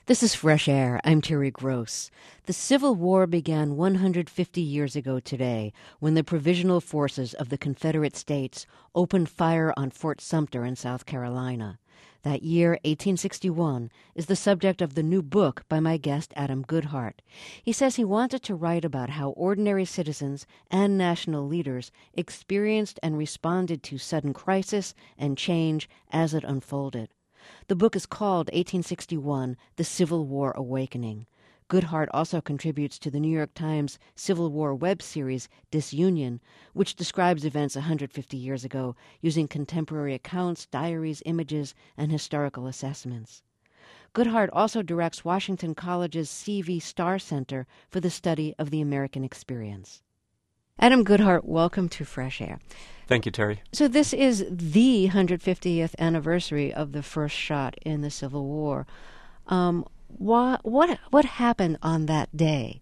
This is Fresh Air. I'm Terry Gross. The Civil War began 150 years ago today when the Provisional Forces of the Confederate States opened fire on Fort Sumter in South Carolina. That year, 1861, is the subject of the new book by my guest, Adam Goodhart. He says he wanted to write about how ordinary citizens and national leaders experienced and responded to sudden crisis and change as it unfolded. The book is called 1861, The Civil War Awakening. Goodhart also contributes to the New York Times Civil War web series, Disunion, which describes events 150 years ago using contemporary accounts, diaries, images, and historical assessments. Goodhart also directs Washington College's C.V. Starr Center for the Study of the American Experience. Adam Goodhart, welcome to Fresh Air. Thank you, Terry. So this is the 150th anniversary of the first shot in the Civil War. What happened on that day?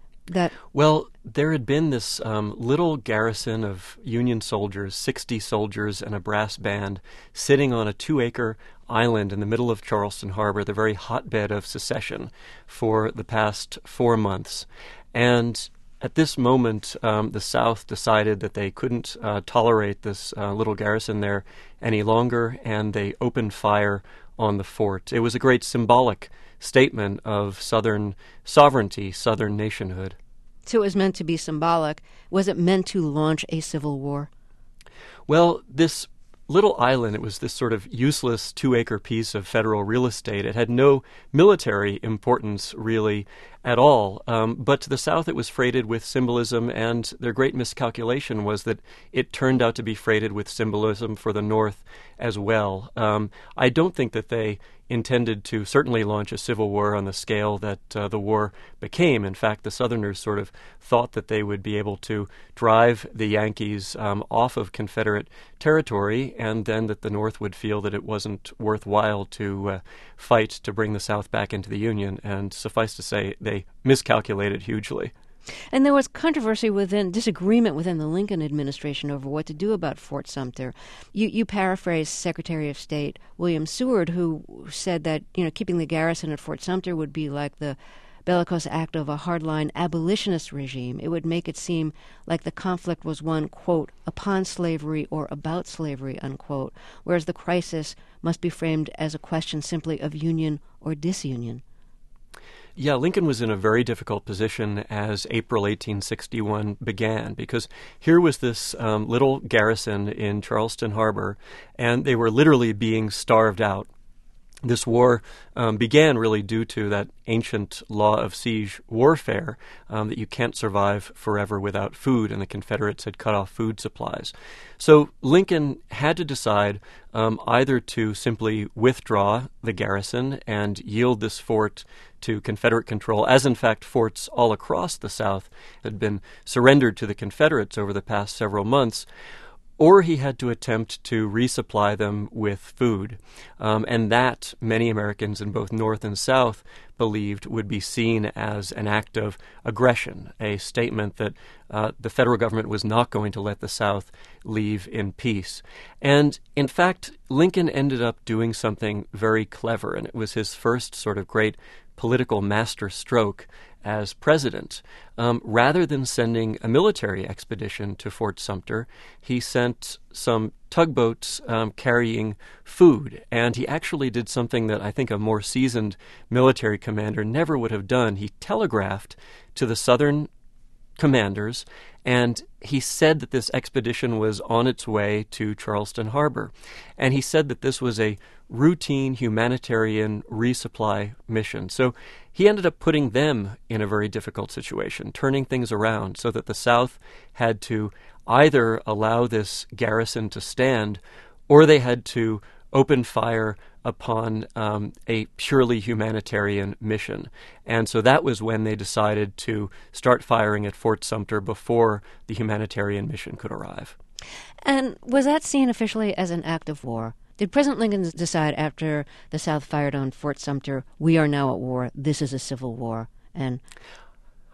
Well, there had been this little garrison of Union soldiers, 60 soldiers and a brass band, sitting on a 2-acre island in the middle of Charleston Harbor, the very hotbed of secession, for the past 4 months. And at this moment, the South decided that they couldn't tolerate this little garrison there any longer, and they opened fire on the fort. It was a great symbolic statement of Southern sovereignty, Southern nationhood. So it was meant to be symbolic. Was it meant to launch a civil war? Well, this little island, it was this sort of useless 2-acre piece of federal real estate. It had no military importance, really, at all. But to the South, it was freighted with symbolism, and their great miscalculation was that it turned out to be freighted with symbolism for the North as well. I don't think that they intended to certainly launch a civil war on the scale that the war became. In fact, the Southerners sort of thought that they would be able to drive the Yankees off of Confederate territory, and then that the North would feel that it wasn't worthwhile to fight to bring the South back into the Union. And suffice to say, they miscalculated hugely. And there was disagreement within the Lincoln administration over what to do about Fort Sumter. You paraphrase Secretary of State William Seward, who said that, keeping the garrison at Fort Sumter would be like the bellicose act of a hardline abolitionist regime. It would make it seem like the conflict was one, quote, upon slavery or about slavery, unquote, whereas the crisis must be framed as a question simply of union or disunion. Yeah, Lincoln was in a very difficult position as April 1861 began, because here was this little garrison in Charleston Harbor, and they were literally being starved out. This war began really due to that ancient law of siege warfare, that you can't survive forever without food, and the Confederates had cut off food supplies. So Lincoln had to decide either to simply withdraw the garrison and yield this fort to Confederate control, as in fact forts all across the South had been surrendered to the Confederates over the past several months, or he had to attempt to resupply them with food. And that many Americans in both North and South believed would be seen as an act of aggression, a statement that the federal government was not going to let the South leave in peace. And in fact, Lincoln ended up doing something very clever, and it was his first sort of great political master stroke as president. Rather than sending a military expedition to Fort Sumter, he sent some tugboats carrying food. And he actually did something that I think a more seasoned military commander never would have done. He telegraphed to the Southern commanders, and he said that this expedition was on its way to Charleston Harbor. And he said that this was a routine humanitarian resupply mission. So he ended up putting them in a very difficult situation, turning things around so that the South had to either allow this garrison to stand, or they had to open fire upon a purely humanitarian mission. And so that was when they decided to start firing at Fort Sumter before the humanitarian mission could arrive. And was that seen officially as an act of war? Did President Lincoln decide after the South fired on Fort Sumter, we are now at war, this is a civil war? And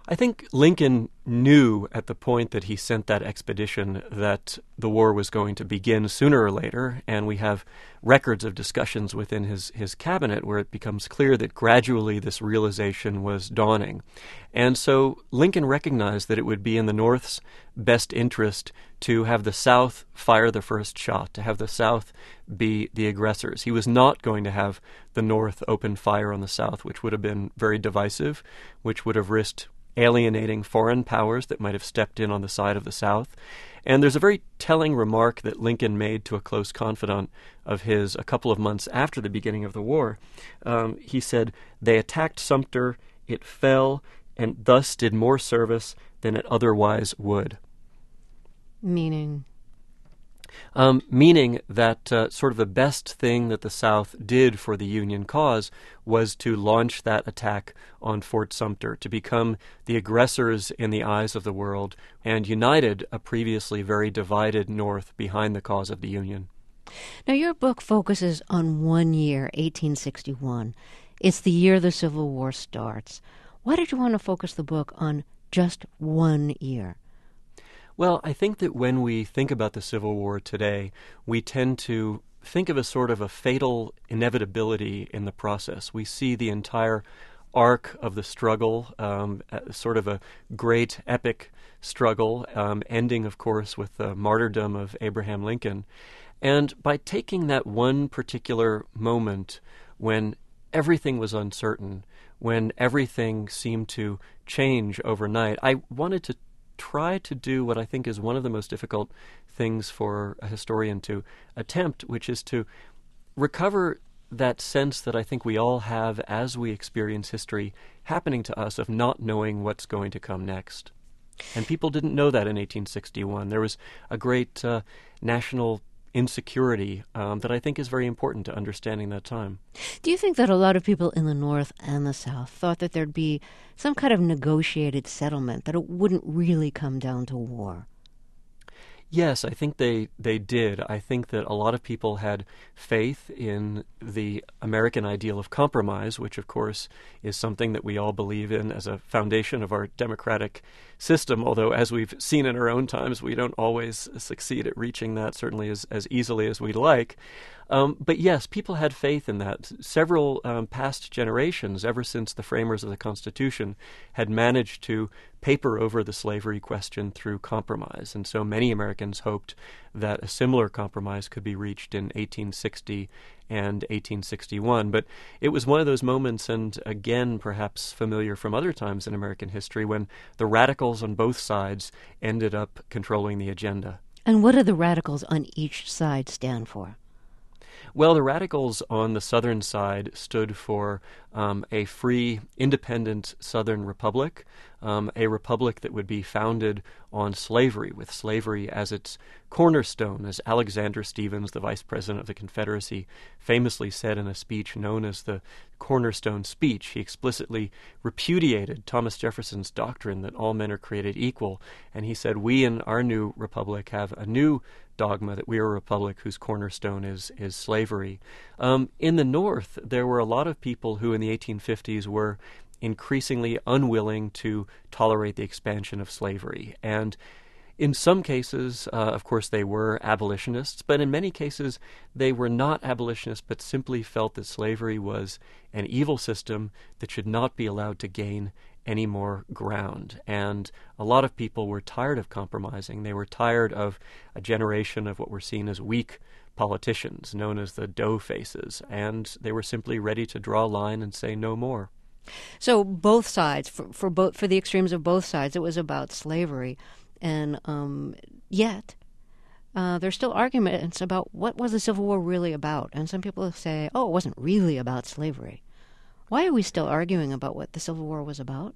I think Lincoln knew at the point that he sent that expedition that the war was going to begin sooner or later, and we have records of discussions within his cabinet where it becomes clear that gradually this realization was dawning. And so Lincoln recognized that it would be in the North's best interest to have the South fire the first shot, to have the South be the aggressors. He was not going to have the North open fire on the South, which would have been very divisive, which would have risked alienating foreign powers that might have stepped in on the side of the South. And there's a very telling remark that Lincoln made to a close confidant of his a couple of months after the beginning of the war. He said, "They attacked Sumter, it fell, and thus did more service than it otherwise would." Meaning? Meaning that sort of the best thing that the South did for the Union cause was to launch that attack on Fort Sumter, to become the aggressors in the eyes of the world, and united a previously very divided North behind the cause of the Union. Now, your book focuses on one year, 1861. It's the year the Civil War starts. Why did you want to focus the book on just 1 year? Well, I think that when we think about the Civil War today, we tend to think of a sort of a fatal inevitability in the process. We see the entire arc of the struggle, sort of a great epic struggle, ending, of course, with the martyrdom of Abraham Lincoln. And by taking that one particular moment when everything was uncertain, when everything seemed to change overnight, I wanted to try to do what I think is one of the most difficult things for a historian to attempt, which is to recover that sense that I think we all have as we experience history happening to us of not knowing what's going to come next. And people didn't know that in 1861. There was a great national insecurity that I think is very important to understanding that time. Do you think that a lot of people in the North and the South thought that there'd be some kind of negotiated settlement, that it wouldn't really come down to war? Yes, I think they did. I think that a lot of people had faith in the American ideal of compromise, which, of course, is something that we all believe in as a foundation of our democratic system, although, as we've seen in our own times, we don't always succeed at reaching that, certainly as easily as we'd like. But yes, people had faith in that. Several past generations, ever since the framers of the Constitution, had managed to paper over the slavery question through compromise. And so many Americans hoped that a similar compromise could be reached in 1860 and 1861. But it was one of those moments, and again, perhaps familiar from other times in American history, when the radicals on both sides ended up controlling the agenda. And what do the radicals on each side stand for? Well, the radicals on the southern side stood for a free, independent Southern republic, a republic that would be founded on slavery, with slavery as its cornerstone, as Alexander Stephens, the vice president of the Confederacy, famously said in a speech known as the Cornerstone Speech. He explicitly repudiated Thomas Jefferson's doctrine that all men are created equal, and he said, "We in our new republic have a new dogma that we are a republic whose cornerstone is slavery." In the North, there were a lot of people who in the 1850s were increasingly unwilling to tolerate the expansion of slavery. And in some cases, of course, they were abolitionists, but in many cases they were not abolitionists, but simply felt that slavery was an evil system that should not be allowed to gain any more ground. And a lot of people were tired of compromising. They were tired of a generation of what were seen as weak politicians, known as the dough faces, and they were simply ready to draw a line and say no more. So both sides, for the extremes of both sides, it was about slavery, and yet there's still arguments about what was the Civil War really about. And some people say, "Oh, it wasn't really about slavery." Why are we still arguing about what the Civil War was about?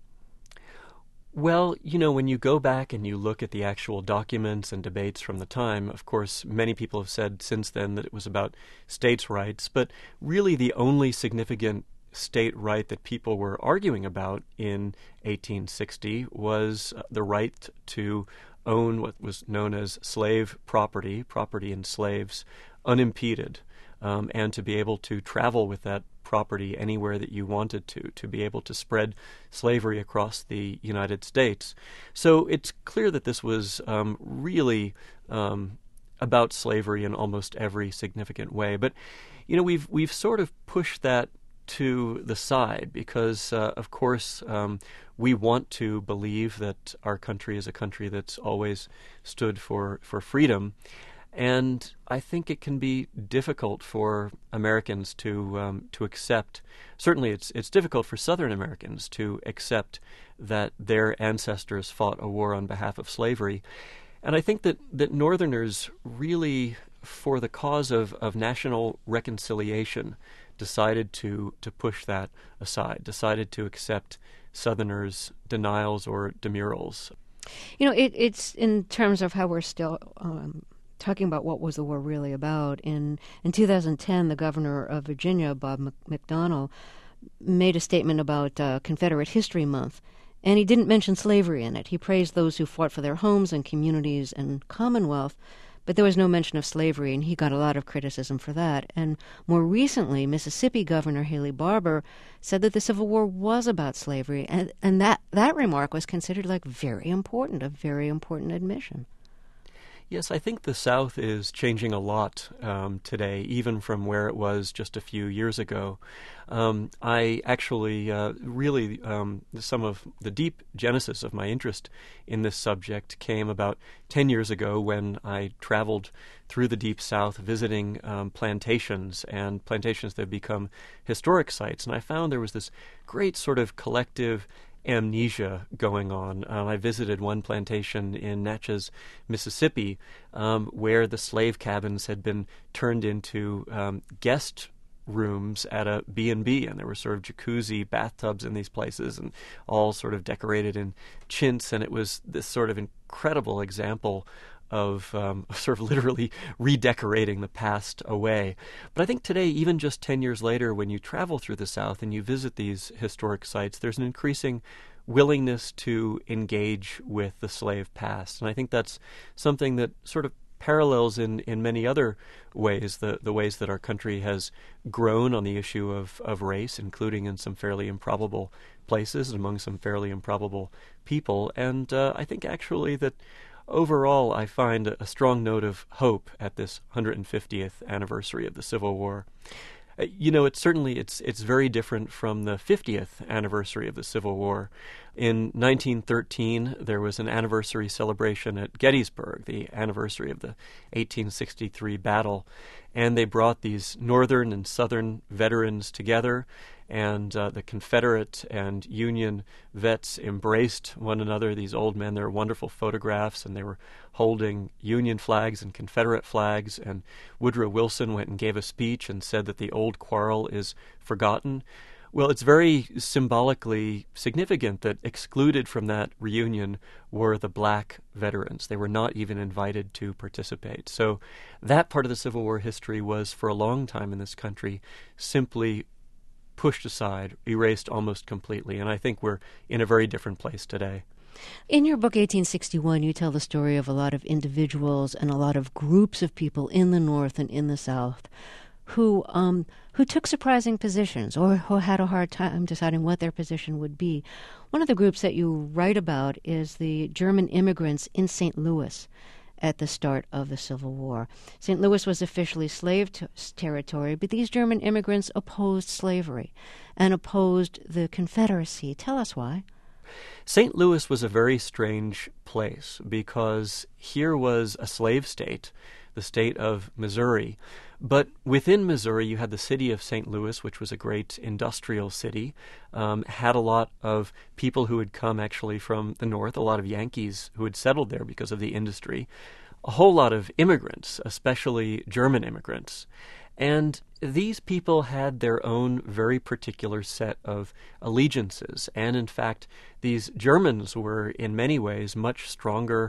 Well, when you go back and you look at the actual documents and debates from the time, of course, many people have said since then that it was about states' rights, but really the only significant state right that people were arguing about in 1860 was the right to own what was known as slave property in slaves, unimpeded. and to be able to travel with that property anywhere that you wanted to be able to spread slavery across the United States. So it's clear that this was really about slavery in almost every significant way. But we've sort of pushed that to the side because, of course, we want to believe that our country is a country that's always stood for freedom. And I think it can be difficult for Americans to accept. Certainly, it's difficult for Southern Americans to accept that their ancestors fought a war on behalf of slavery. And I think that Northerners really, for the cause of national reconciliation, decided to push that aside, decided to accept Southerners' denials or demurrals. It's in terms of how we're still talking about what was the war really about. In 2010, the governor of Virginia, Bob McDonnell, made a statement about Confederate History Month, and he didn't mention slavery in it. He praised those who fought for their homes and communities and Commonwealth, but there was no mention of slavery, and he got a lot of criticism for that. And more recently, Mississippi Governor Haley Barbour said that the Civil War was about slavery, and that remark was considered like very important, a very important admission. Yes, I think the South is changing a lot today, even from where it was just a few years ago. I actually really, some of the deep genesis of my interest in this subject came about 10 years ago when I traveled through the Deep South visiting plantations that have become historic sites. And I found there was this great sort of collective amnesia going on. I visited one plantation in Natchez, Mississippi, where the slave cabins had been turned into guest rooms at a B&B, and there were sort of jacuzzi bathtubs in these places and all sort of decorated in chintz, and it was this sort of incredible example of sort of literally redecorating the past away. But I think today, even just 10 years later, when you travel through the South and you visit these historic sites, there's an increasing willingness to engage with the slave past. And I think that's something that sort of parallels in many other ways, the ways that our country has grown on the issue of race, including in some fairly improbable places and among some fairly improbable people. And I think actually that overall, I find a strong note of hope at this 150th anniversary of the Civil War. It's very different from the 50th anniversary of the Civil War. In 1913, there was an anniversary celebration at Gettysburg, the anniversary of the 1863 battle, and they brought these Northern and Southern veterans together, and the Confederate and Union vets embraced one another, these old men. There were wonderful photographs, and they were holding Union flags and Confederate flags, and Woodrow Wilson went and gave a speech and said that the old quarrel is forgotten. Well, it's very symbolically significant that excluded from that reunion were the black veterans. They were not even invited to participate. So that part of the Civil War history was, for a long time in this country, simply pushed aside, erased almost completely. And I think we're in a very different place today. In your book, 1861, you tell the story of a lot of individuals and a lot of groups of people in the North and in the South who took surprising positions or who had a hard time deciding what their position would be. One of the groups that you write about is the German immigrants in St. Louis at the start of the Civil War. St. Louis was officially slave territory, but these German immigrants opposed slavery and opposed the Confederacy. Tell us why. St. Louis was a very strange place because here was a slave state, the state of Missouri. But within Missouri, you had the city of St. Louis, which was a great industrial city, had a lot of people who had come actually from the north, a lot of Yankees who had settled there because of the industry, a whole lot of immigrants, especially German immigrants. And these people had their own very particular set of allegiances. And in fact, these Germans were in many ways much stronger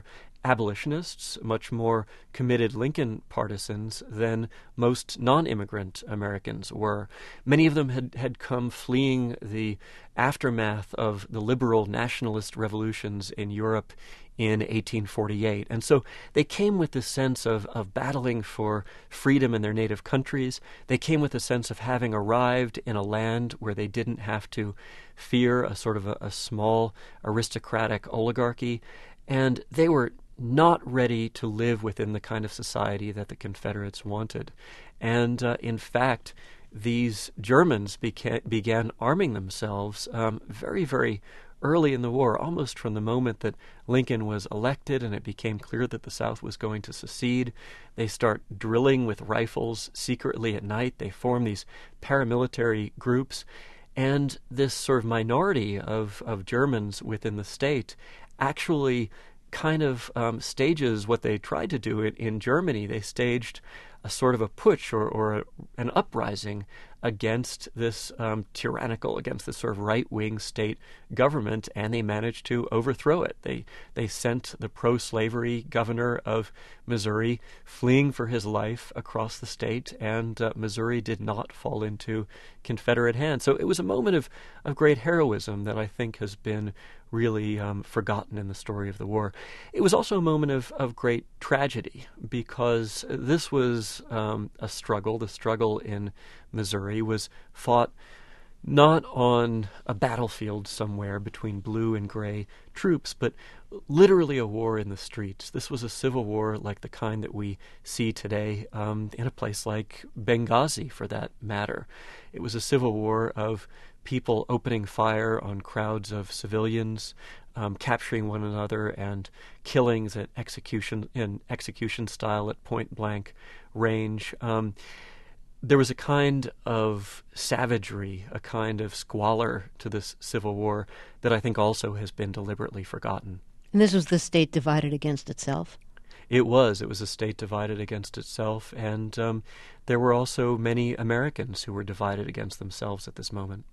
abolitionists, much more committed Lincoln partisans than most non-immigrant Americans were. Many of them had come fleeing the aftermath of the liberal nationalist revolutions in Europe in 1848. And so they came with this sense of battling for freedom in their native countries. They came with a sense of having arrived in a land where they didn't have to fear a sort of a small aristocratic oligarchy. And they were not ready to live within the kind of society that the Confederates wanted. And in fact, these Germans began arming themselves very, very early in the war, almost from the moment that Lincoln was elected and it became clear that the South was going to secede. They start drilling with rifles secretly at night. They form these paramilitary groups. And this sort of minority of Germans within the state actually kind of stages what they tried to do in Germany. They staged a sort of a putsch or an uprising against this tyrannical, against this sort of right-wing state government, and they managed to overthrow it. They sent the pro-slavery governor of Missouri fleeing for his life across the state, and Missouri did not fall into Confederate hands. So it was a moment of great heroism that I think has been really forgotten in the story of the war. It was also a moment of great tragedy, because this was a struggle. The struggle in Missouri was fought not on a battlefield somewhere between blue and gray troops, but literally a war in the streets. This was a civil war like the kind that we see today in a place like Benghazi, for that matter. It was a civil war of people opening fire on crowds of civilians, capturing one another, and killings at execution style at point blank range. There was a kind of savagery, a kind of squalor to this civil war that I think also has been deliberately forgotten. And this was the state divided against itself? It was a state divided against itself, and there were also many Americans who were divided against themselves at this moment.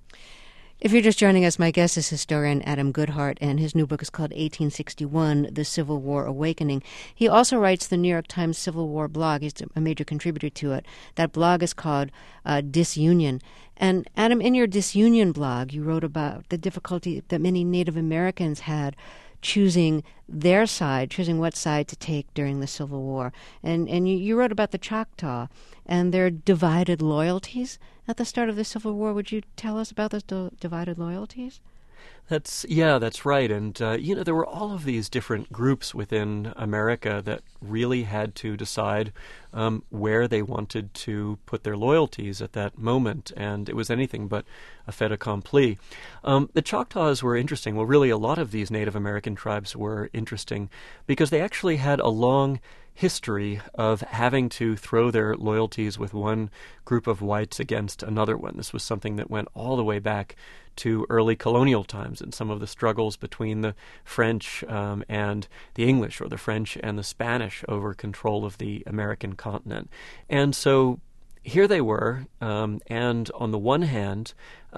If you're just joining us, my guest is historian Adam Goodhart, and his new book is called 1861, The Civil War Awakening. He also writes the New York Times Civil War blog. He's a major contributor to it. That blog is called Disunion. And Adam, in your Disunion blog, you wrote about the difficulty that many Native Americans had choosing their side, choosing what side to take during the Civil War. And you wrote about the Choctaw and their divided loyalties at the start of the Civil War. Would you tell us about those divided loyalties? That's right. And, there were all of these different groups within America that really had to decide where they wanted to put their loyalties at that moment. And it was anything but a fait accompli. The Choctaws were interesting. Well, really, a lot of these Native American tribes were interesting because they actually had a long history of having to throw their loyalties with one group of whites against another one. This was something that went all the way back to early colonial times and some of the struggles between the French and the English, or the French and the Spanish, over control of the American continent. And so here they were, and on the one hand,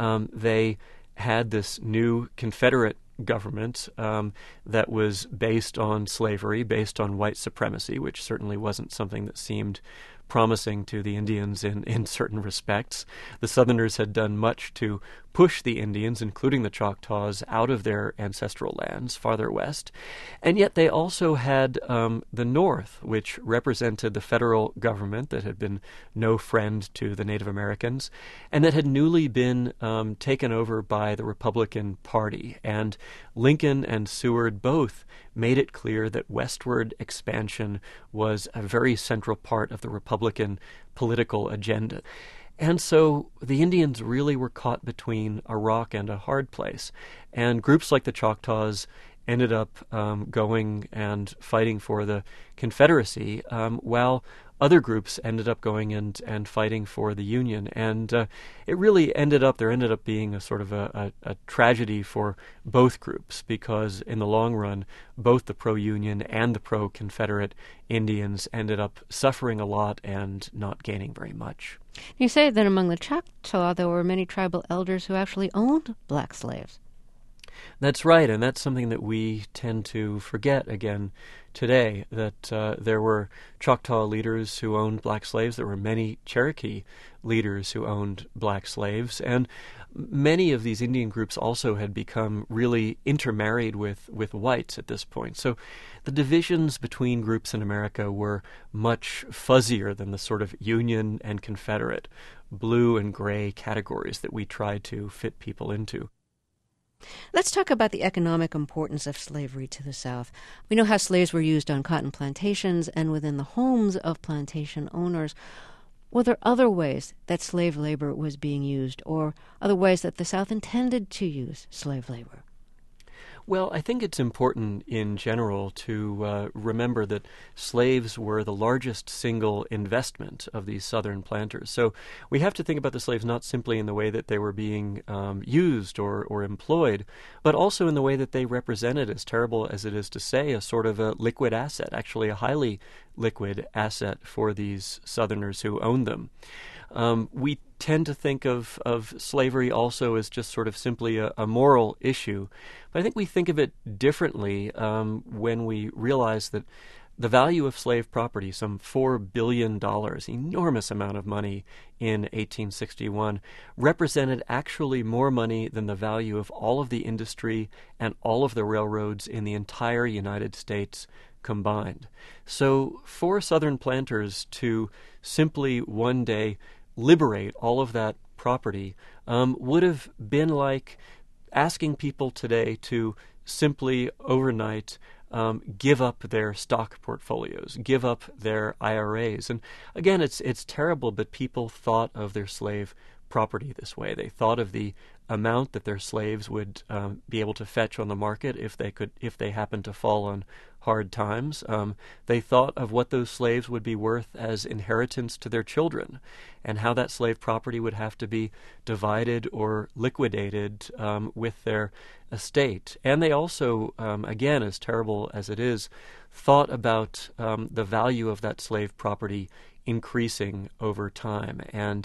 they had this new Confederate government that was based on slavery, based on white supremacy, which certainly wasn't something that seemed promising to the Indians in certain respects. The Southerners had done much to push the Indians, including the Choctaws, out of their ancestral lands farther west. And yet they also had the North, which represented the federal government that had been no friend to the Native Americans, and that had newly been taken over by the Republican Party. And Lincoln and Seward both made it clear that westward expansion was a very central part of the Republican political agenda. And so the Indians really were caught between a rock and a hard place. And groups like the Choctaws ended up going and fighting for the Confederacy, while other groups ended up going and fighting for the Union. And it really ended up being a sort of a tragedy for both groups, because in the long run, both the pro-Union and the pro-Confederate Indians ended up suffering a lot and not gaining very much. You say that among the Choctaw, there were many tribal elders who actually owned black slaves. That's right, and that's something that we tend to forget again today, that there were Choctaw leaders who owned black slaves. There were many Cherokee leaders who owned black slaves, and many of these Indian groups also had become really intermarried with whites at this point. So the divisions between groups in America were much fuzzier than the sort of Union and Confederate, blue and gray categories that we try to fit people into. Let's talk about the economic importance of slavery to the South. We know how slaves were used on cotton plantations and within the homes of plantation owners. Were there other ways that slave labor was being used, or other ways that the South intended to use slave labor? Well, I think it's important in general to remember that slaves were the largest single investment of these southern planters. So we have to think about the slaves not simply in the way that they were being used or employed, but also in the way that they represented, as terrible as it is to say, a sort of a liquid asset, actually a highly liquid asset for these Southerners who owned them. We tend to think of slavery also as just sort of simply a moral issue. But I think we think of it differently when we realize that the value of slave property, some $4 billion, enormous amount of money in 1861, represented actually more money than the value of all of the industry and all of the railroads in the entire United States combined. So for Southern planters to simply one day liberate all of that property would have been like asking people today to simply overnight give up their stock portfolios, give up their IRAs. And again, it's terrible, but people thought of their slave property this way. They thought of the amount that their slaves would be able to fetch on the market if they happened to fall on hard times. They thought of what those slaves would be worth as inheritance to their children, and how that slave property would have to be divided or liquidated with their estate. And they also, again, as terrible as it is, thought about the value of that slave property increasing over time. And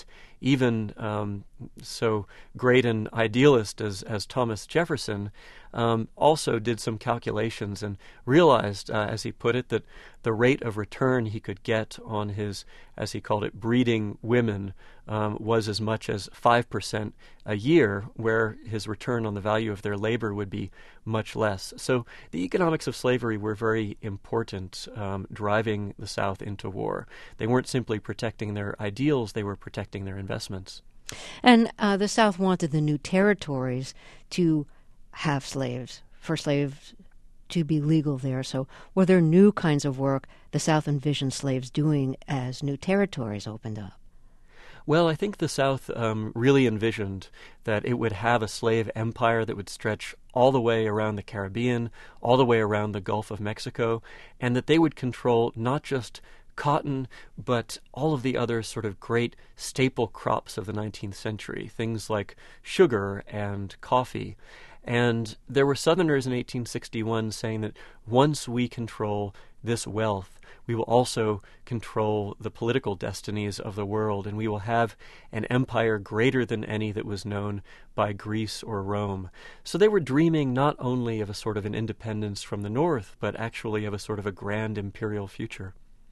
even so great an idealist as Thomas Jefferson also did some calculations and realized, as he put it, that the rate of return he could get on his, as he called it, breeding women was as much as 5% a year, where his return on the value of their labor would be much less. So the economics of slavery were very important, driving the South into war. They weren't simply protecting their ideals, they were protecting their investments. And the South wanted the new territories to have slaves, for slaves to be legal there. So were there new kinds of work the South envisioned slaves doing as new territories opened up? Well, I think the South really envisioned that it would have a slave empire that would stretch all the way around the Caribbean, all the way around the Gulf of Mexico, and that they would control not just cotton, but all of the other sort of great staple crops of the 19th century, things like sugar and coffee. And there were Southerners in 1861 saying that once we control this wealth, we will also control the political destinies of the world, and we will have an empire greater than any that was known by Greece or Rome. So they were dreaming not only of a sort of an independence from the North, but actually of a sort of a grand imperial future.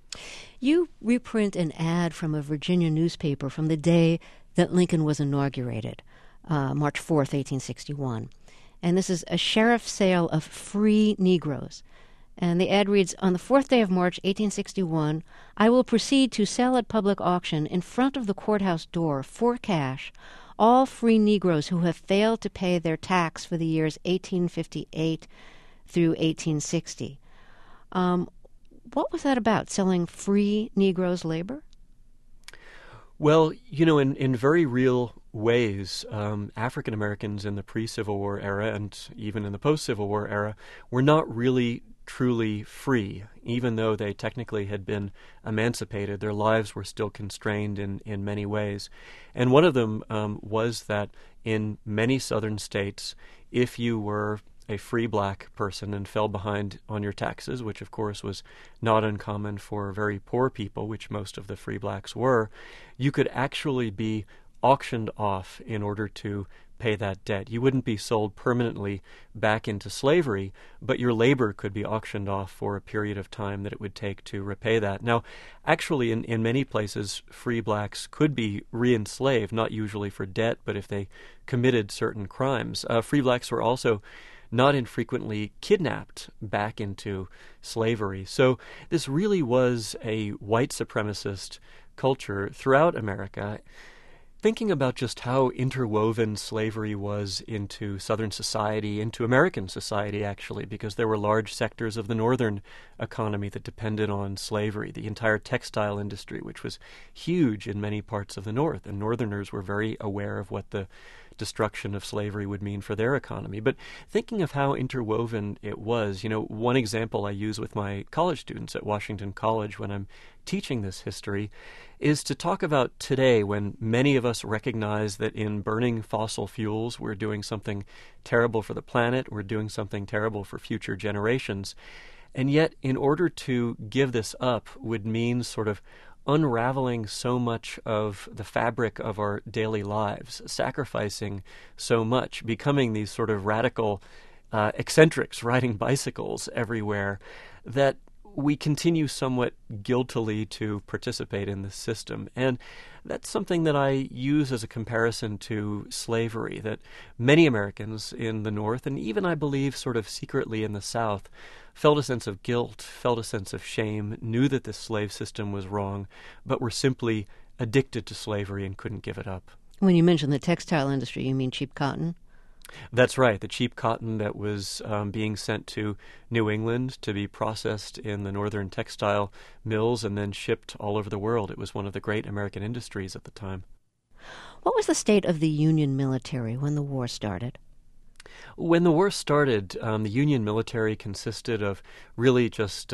You reprint an ad from a Virginia newspaper from the day that Lincoln was inaugurated, March 4th, 1861. And this is a sheriff's sale of free Negroes. And the ad reads, "On the 4th day of March, 1861, I will proceed to sell at public auction in front of the courthouse door for cash all free Negroes who have failed to pay their tax for the years 1858 through 1860. What was that about, selling free Negroes labor? Well, in very real ways, African Americans in the pre-Civil War era and even in the post-Civil War era were not really truly free. Even though they technically had been emancipated, their lives were still constrained in many ways. And one of them was that in many southern states, if you were a free black person and fell behind on your taxes, which of course was not uncommon for very poor people, which most of the free blacks were, you could actually be auctioned off in order to pay that debt. You wouldn't be sold permanently back into slavery, but your labor could be auctioned off for a period of time that it would take to repay that. Now, actually, in many places, free blacks could be re-enslaved, not usually for debt, but if they committed certain crimes. Free blacks were also not infrequently kidnapped back into slavery. So this really was a white supremacist culture throughout America. Thinking about just how interwoven slavery was into Southern society, into American society, actually, because there were large sectors of the Northern economy that depended on slavery, the entire textile industry, which was huge in many parts of the North, and Northerners were very aware of what the destruction of slavery would mean for their economy. But thinking of how interwoven it was, one example I use with my college students at Washington College when I'm teaching this history is to talk about today, when many of us recognize that in burning fossil fuels we're doing something terrible for the planet, we're doing something terrible for future generations. And yet, in order to give this up would mean sort of unraveling so much of the fabric of our daily lives, sacrificing so much, becoming these sort of radical eccentrics riding bicycles everywhere, that we continue somewhat guiltily to participate in this system. And that's something that I use as a comparison to slavery, that many Americans in the North, and even I believe sort of secretly in the South, felt a sense of guilt, felt a sense of shame, knew that this slave system was wrong, but were simply addicted to slavery and couldn't give it up. When you mention the textile industry, you mean cheap cotton? That's right, the cheap cotton that was being sent to New England to be processed in the northern textile mills and then shipped all over the world. It was one of the great American industries at the time. What was the state of the Union military when the war started? When the war started, the Union military consisted of really just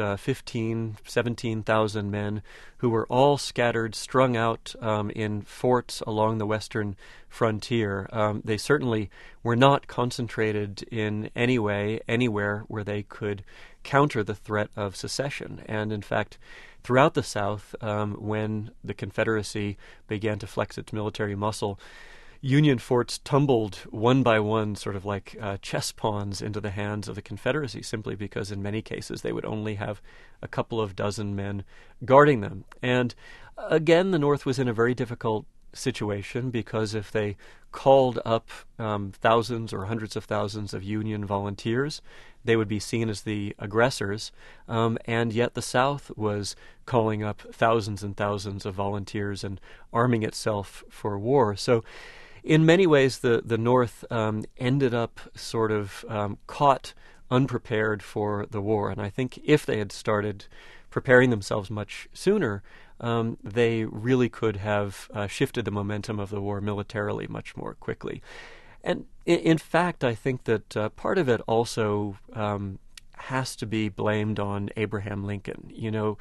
17,000 men who were all scattered, strung out in forts along the western frontier. They certainly were not concentrated in any way, anywhere where they could counter the threat of secession. And in fact, throughout the South, when the Confederacy began to flex its military muscle, Union forts tumbled one by one, sort of like chess pawns, into the hands of the Confederacy, simply because in many cases they would only have a couple of dozen men guarding them. And again, the North was in a very difficult situation, because if they called up thousands or hundreds of thousands of Union volunteers, they would be seen as the aggressors, and yet the South was calling up thousands and thousands of volunteers and arming itself for war. So in many ways, the North ended up sort of caught unprepared for the war. And I think if they had started preparing themselves much sooner, they really could have shifted the momentum of the war militarily much more quickly. And in fact, I think that part of it also has to be blamed on Abraham Lincoln.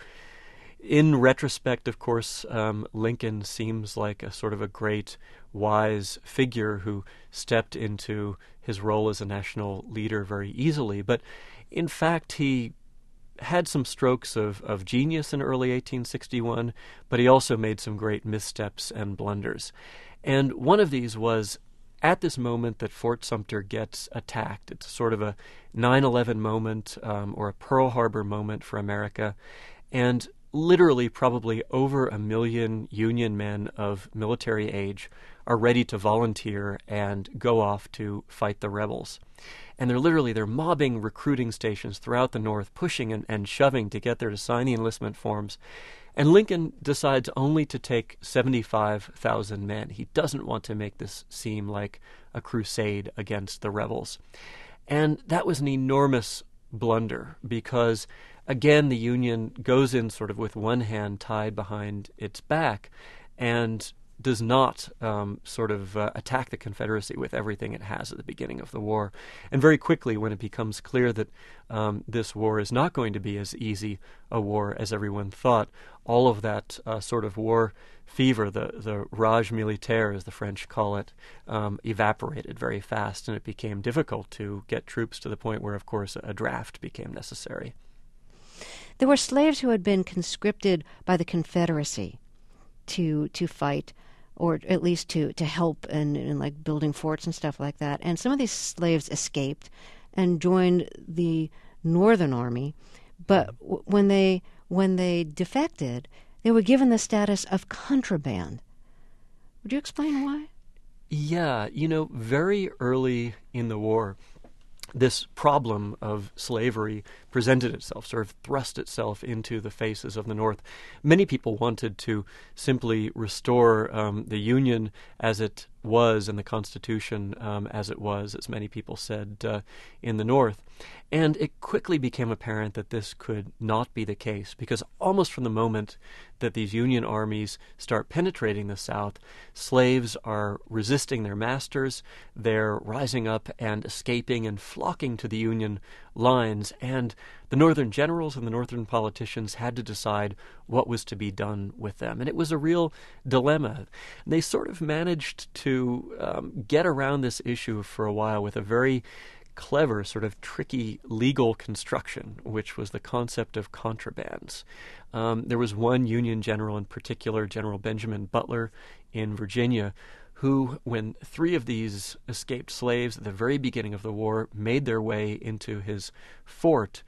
In retrospect, of course, Lincoln seems like a sort of a great, wise figure who stepped into his role as a national leader very easily. But in fact, he had some strokes of genius in early 1861, but he also made some great missteps and blunders. And one of these was at this moment that Fort Sumter gets attacked. It's sort of a 9/11 moment or a Pearl Harbor moment for America. And literally probably over 1 million Union men of military age are ready to volunteer and go off to fight the rebels. And they're mobbing recruiting stations throughout the North, pushing and shoving to get there to sign the enlistment forms. And Lincoln decides only to take 75,000 men. He doesn't want to make this seem like a crusade against the rebels. And that was an enormous blunder, because again, the Union goes in sort of with one hand tied behind its back and does not attack the Confederacy with everything it has at the beginning of the war. And very quickly, when it becomes clear that this war is not going to be as easy a war as everyone thought, all of that sort of war fever, the rage militaire, as the French call it, evaporated very fast, and it became difficult to get troops to the point where, of course, a draft became necessary. There were slaves who had been conscripted by the Confederacy to fight. or at least to help in like building forts and stuff like that. And some of these slaves escaped and joined the Northern Army, but when they defected, they were given the status of contraband. Would you explain why? Yeah, very early in the war, this problem of slavery presented itself, sort of thrust itself into the faces of the North. Many people wanted to simply restore the Union as it was and the Constitution as it was, as many people said in the North. And it quickly became apparent that this could not be the case, because almost from the moment that these Union armies start penetrating the South, slaves are resisting their masters, they're rising up and escaping and flocking to the Union lines, and the Northern generals and the Northern politicians had to decide what was to be done with them. And it was a real dilemma. And they sort of managed to get around this issue for a while with a very clever, sort of tricky legal construction, which was the concept of contrabands. There was one Union general in particular, General Benjamin Butler in Virginia, who, when 3 of these escaped slaves at the very beginning of the war made their way into his fort,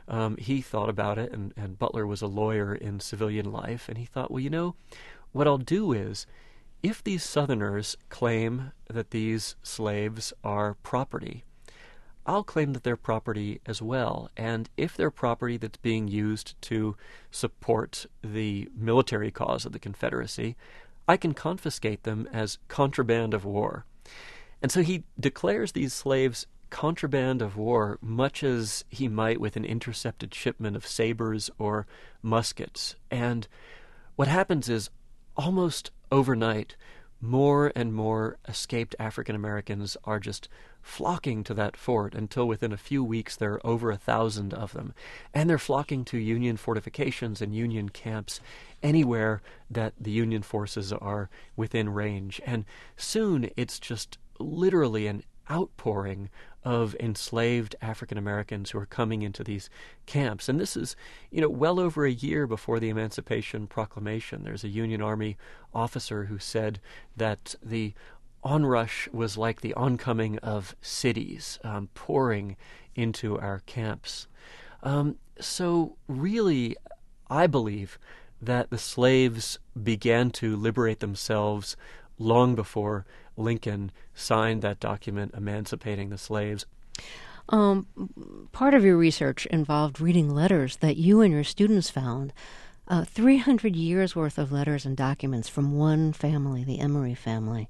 he thought about it, and Butler was a lawyer in civilian life, and he thought, well, what I'll do is, if these Southerners claim that these slaves are property, I'll claim that they're property as well. And if they're property that's being used to support the military cause of the Confederacy, I can confiscate them as contraband of war. And so he declares these slaves contraband of war, much as he might with an intercepted shipment of sabers or muskets. And what happens is, almost overnight, more and more escaped African Americans are just flocking to that fort, until within a few weeks there are over 1,000 of them. And they're flocking to Union fortifications and Union camps anywhere that the Union forces are within range. And soon it's just literally an outpouring of enslaved African Americans who are coming into these camps. And this is, well over a year before the Emancipation Proclamation. There's a Union Army officer who said that the onrush was like the oncoming of cities pouring into our camps. So really, I believe that the slaves began to liberate themselves long before Lincoln signed that document emancipating the slaves. Part of your research involved reading letters that you and your students found, 300 years worth of letters and documents from one family, the Emory family.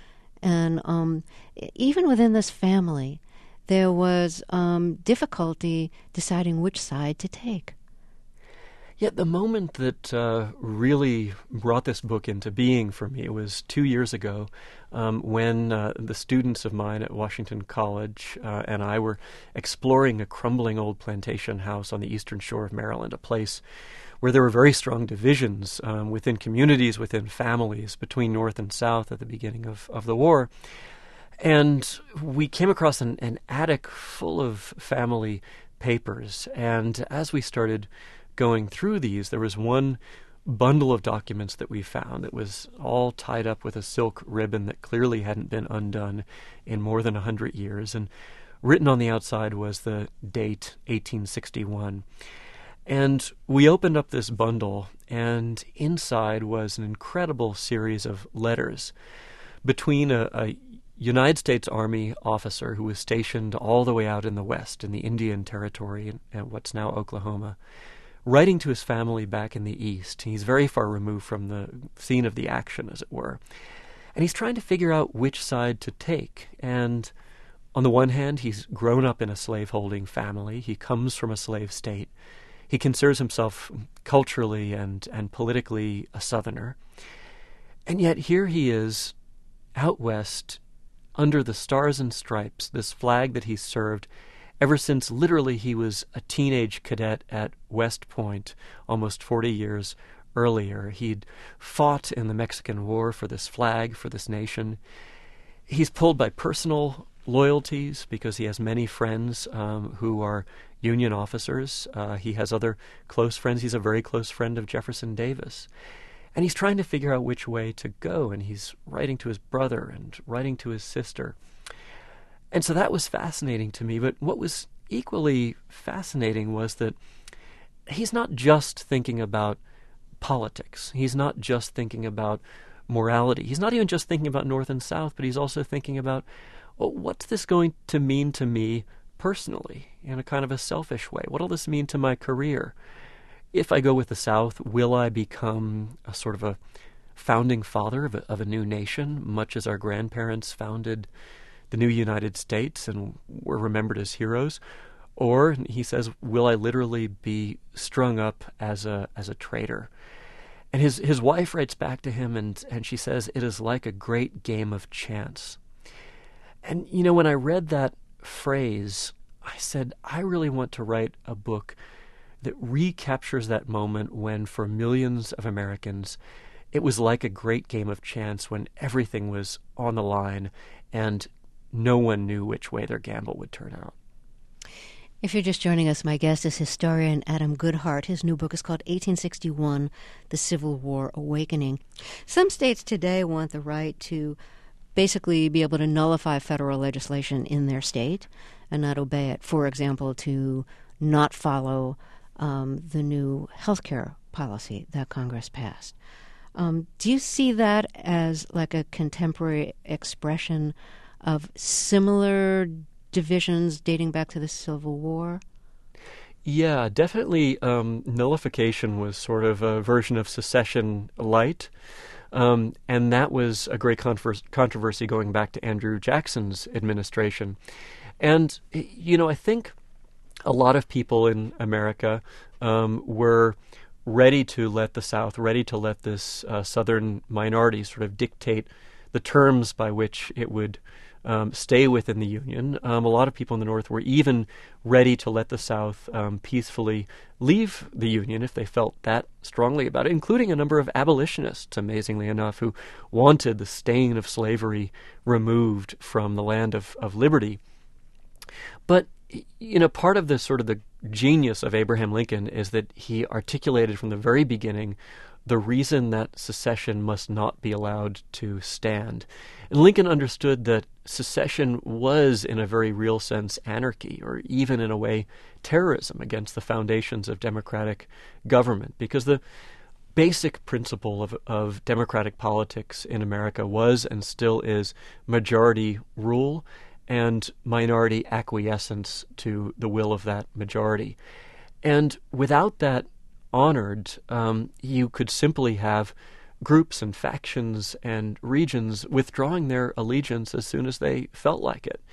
And even within this family, there was difficulty deciding which side to take. Yeah, the moment that really brought this book into being for me was 2 years ago when the students of mine at Washington College and I were exploring a crumbling old plantation house on the eastern shore of Maryland, a place where there were very strong divisions within communities, within families, between North and South at the beginning of the war. And we came across an attic full of family papers, and as we started going through these, there was one bundle of documents that we found that was all tied up with a silk ribbon that clearly hadn't been undone in more than 100 years, and written on the outside was the date 1861. And we opened up this bundle, and inside was an incredible series of letters between a United States Army officer who was stationed all the way out in the West, in the Indian Territory, in what's now Oklahoma, writing to his family back in the East. He's very far removed from the scene of the action, as it were. And he's trying to figure out which side to take. And on the one hand, he's grown up in a slaveholding family. He comes from a slave state. He considers himself culturally and politically a Southerner. And yet here he is out west under the Stars and Stripes, this flag that he's served ever since literally he was a teenage cadet at West Point almost 40 years earlier. He'd fought in the Mexican War for this flag, for this nation. He's pulled by personal loyalties because he has many friends who are Union officers. He has other close friends. He's a very close friend of Jefferson Davis. And he's trying to figure out which way to go, and he's writing to his brother and writing to his sister. And so that was fascinating to me. But what was equally fascinating was that he's not just thinking about politics. He's not just thinking about morality. He's not even just thinking about North and South, but he's also thinking about, well, what's this going to mean to me personally in a kind of a selfish way? What'll this mean to my career? If I go with the South, will I become a sort of a founding father of a new nation, much as our grandparents founded the new United States and were remembered as heroes? Or, he says, will I literally be strung up as a traitor? And his wife writes back to him, and she says, it is like a great game of chance. And, when I read that phrase, I said, I really want to write a book that recaptures that moment when, for millions of Americans, it was like a great game of chance when everything was on the line and no one knew which way their gamble would turn out. If you're just joining us, my guest is historian Adam Goodhart. His new book is called 1861, The Civil War Awakening. Some states today want the right to basically be able to nullify federal legislation in their state and not obey it. For example, to not follow the new health care policy that Congress passed. Do you see that as like a contemporary expression of similar divisions dating back to the Civil War? Yeah, definitely. Nullification was sort of a version of secession light. And that was a great controversy going back to Andrew Jackson's administration. And, I think a lot of people in America were ready to let the South, ready to let this Southern minority sort of dictate the terms by which it would stay within the Union. A lot of people in the North were even ready to let the South peacefully leave the Union if they felt that strongly about it, including a number of abolitionists, amazingly enough, who wanted the stain of slavery removed from the land of liberty. But, part of the sort of the genius of Abraham Lincoln is that he articulated from the very beginning the reason that secession must not be allowed to stand. And Lincoln understood that secession was, in a very real sense, anarchy, or even in a way, terrorism against the foundations of democratic government, because the basic principle of democratic politics in America was and still is majority rule and minority acquiescence to the will of that majority. And without that honored, you could simply have groups and factions and regions withdrawing their allegiance as soon as they felt like it.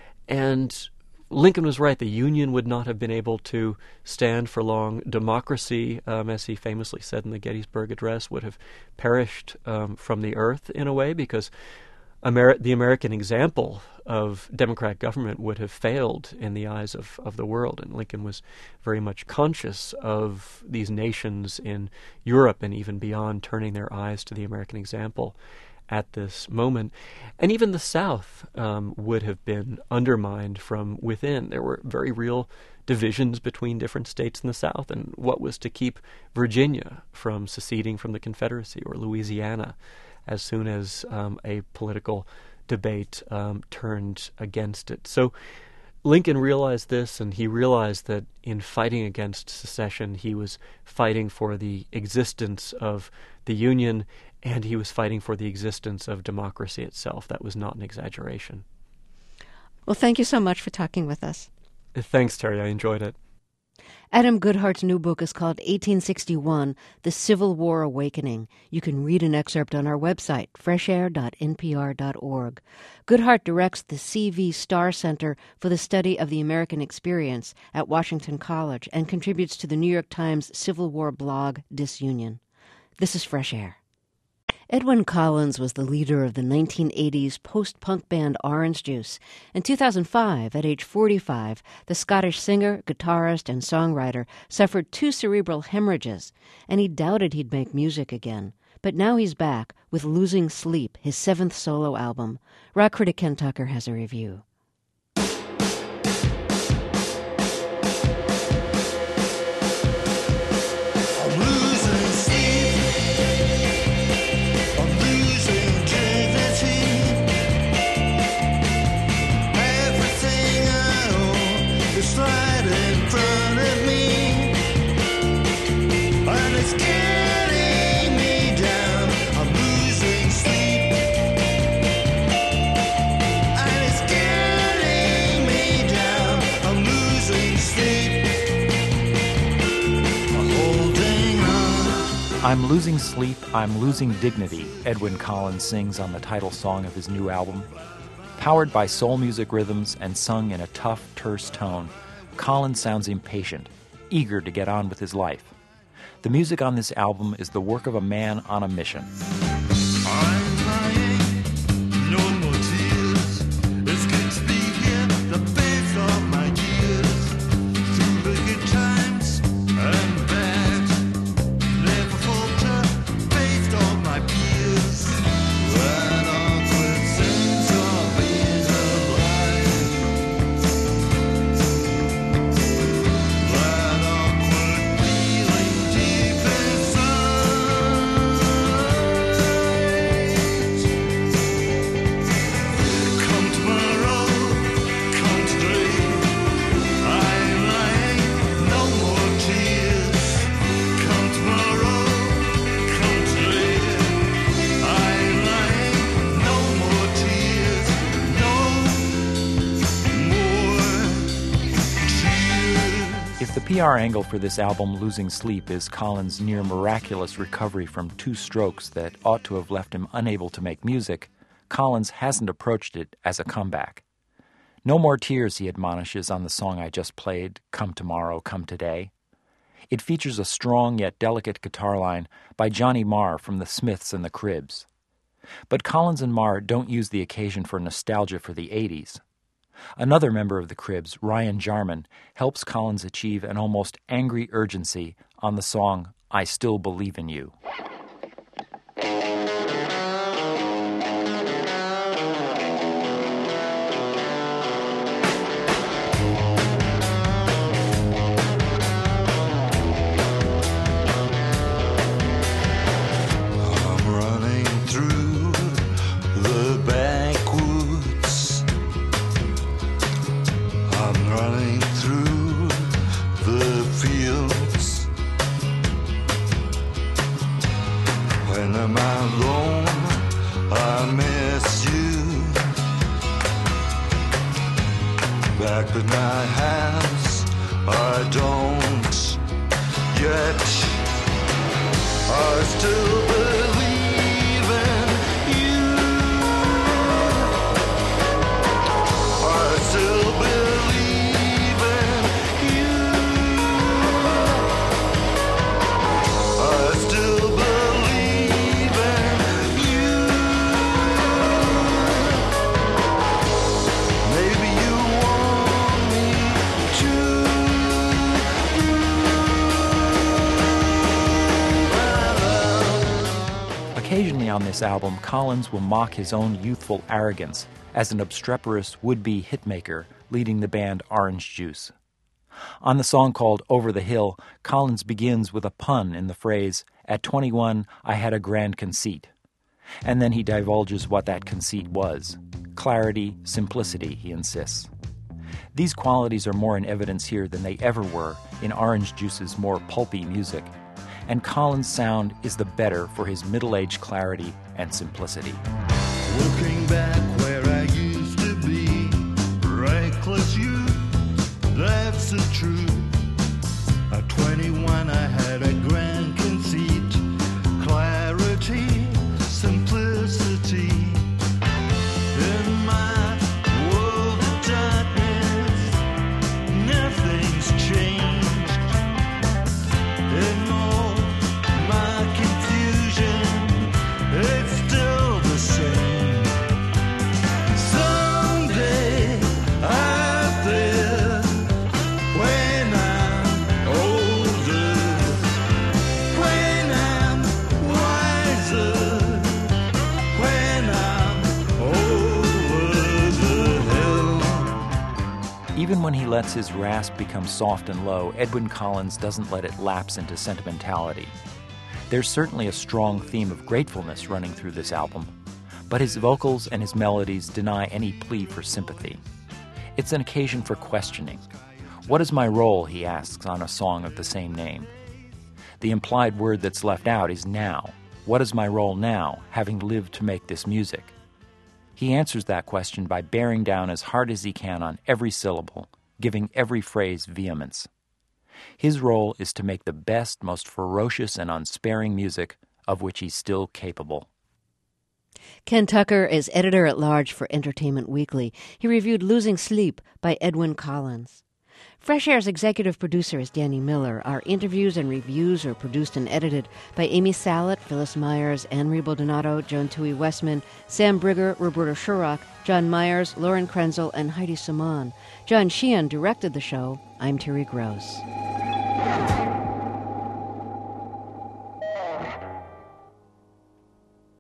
And Lincoln was right. The Union would not have been able to stand for long. Democracy, as he famously said in the Gettysburg Address, would have perished from the earth in a way, because the American example of democratic government would have failed in the eyes of the world. And Lincoln was very much conscious of these nations in Europe and even beyond turning their eyes to the American example at this moment. And even the South would have been undermined from within. There were very real divisions between different states in the South, and what was to keep Virginia from seceding from the Confederacy, or Louisiana, as soon as a political debate turned against it. So Lincoln realized this, and he realized that in fighting against secession, he was fighting for the existence of the Union, and he was fighting for the existence of democracy itself. That was not an exaggeration. Well, thank you so much for talking with us. Thanks, Terry. I enjoyed it. Adam Goodhart's new book is called 1861, The Civil War Awakening. You can read an excerpt on our website, freshair.npr.org. Goodhart directs the C.V. Starr Center for the Study of the American Experience at Washington College and contributes to the New York Times Civil War blog, Disunion. This is Fresh Air. Edwyn Collins was the leader of the 1980s post-punk band Orange Juice. In 2005, at age 45, the Scottish singer, guitarist, and songwriter suffered 2 cerebral hemorrhages, and he doubted he'd make music again. But now he's back with Losing Sleep, his 7th solo album. Rock critic Ken Tucker has a review. I'm losing sleep, I'm losing dignity, Edwyn Collins sings on the title song of his new album. Powered by soul music rhythms and sung in a tough, terse tone, Collins sounds impatient, eager to get on with his life. The music on this album is the work of a man on a mission. I'm crying, no more tears. Escapes behind the face of my years. Through the good times and bad, never falter, faced all my peers. That awkward sense of being alive. That awkward feeling deep inside. Come tomorrow, come today. I'm lying, no more tears. Come tomorrow, come today. I'm lying, no more tears. No more tears. If the PR angle for this album, Losing Sleep, is Collins' near miraculous recovery from 2 strokes that ought to have left him unable to make music, Collins hasn't approached it as a comeback. No more tears, he admonishes on the song I just played, Come Tomorrow, Come Today. It features a strong yet delicate guitar line by Johnny Marr from the Smiths and the Cribs. But Collins and Marr don't use the occasion for nostalgia for the 80s. Another member of the Cribs, Ryan Jarman, helps Collins achieve an almost angry urgency on the song I Still Believe in You. I'm running through the backwoods. I'm running through the fields. When I'm alone, I miss you. Back with my hands, I don't yet. I still believe in you. I still believe in you. I still believe in you. Maybe you want me to. Occasionally on this album, Collins will mock his own youthful arrogance as an obstreperous would-be hitmaker leading the band Orange Juice. On the song called Over the Hill, Collins begins with a pun in the phrase, "At 21, I had a grand conceit." And then he divulges what that conceit was. Clarity, simplicity, he insists. These qualities are more in evidence here than they ever were in Orange Juice's more pulpy music. And Collins' sound is the better for his middle-aged clarity and simplicity. Looking back where I used to be, reckless youth, that's the truth. At 21 I had a grand conceit, clarity, simplicity. In my world of darkness, nothing's changed. In all my confusion, it's still the same. Someday out there, when I'm older, when I'm wiser, when I'm over the hill. Even when he lets his rasp become soft and low, Edwyn Collins doesn't let it lapse into sentimentality. There's certainly a strong theme of gratefulness running through this album, but his vocals and his melodies deny any plea for sympathy. It's an occasion for questioning. What is my role, he asks on a song of the same name. The implied word that's left out is now. What is my role now, having lived to make this music? He answers that question by bearing down as hard as he can on every syllable, giving every phrase vehemence. His role is to make the best, most ferocious and unsparing music of which he's still capable. Ken Tucker is editor-at-large for Entertainment Weekly. He reviewed Losing Sleep by Edwyn Collins. Fresh Air's executive producer is Danny Miller. Our interviews and reviews are produced and edited by Amy Salit, Phyllis Myers, Anne-Marie Baldonado, Joan Tui Westman, Sam Brigger, Roberta Shurock, John Myers, Lauren Krenzel, and Heidi Saman. John Sheehan directed the show. I'm Terry Gross.